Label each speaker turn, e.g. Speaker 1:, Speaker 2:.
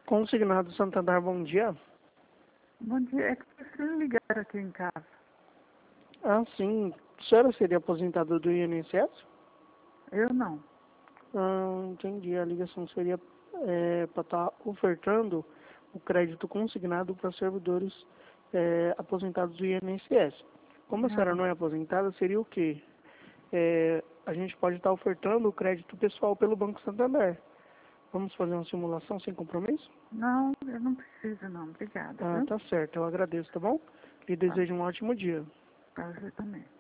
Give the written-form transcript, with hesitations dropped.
Speaker 1: Consignado Santander, bom dia.
Speaker 2: Bom dia, é que vocês ligaram aqui em casa.
Speaker 1: Ah, sim. A senhora seria aposentada do INSS?
Speaker 2: Eu não.
Speaker 1: Ah, entendi. A ligação seria para estar ofertando o crédito consignado para servidores aposentados do INSS. Como a senhora
Speaker 2: Não,
Speaker 1: não é aposentada, seria o quê? A gente pode estar ofertando o crédito pessoal pelo Banco Santander. Vamos fazer uma simulação sem compromisso?
Speaker 2: não, eu não preciso não. Obrigada,
Speaker 1: Ah,
Speaker 2: viu?
Speaker 1: tá certo. Eu agradeço, tá bom? Lhe
Speaker 2: Tá,
Speaker 1: desejo um ótimo dia.
Speaker 2: pra você também.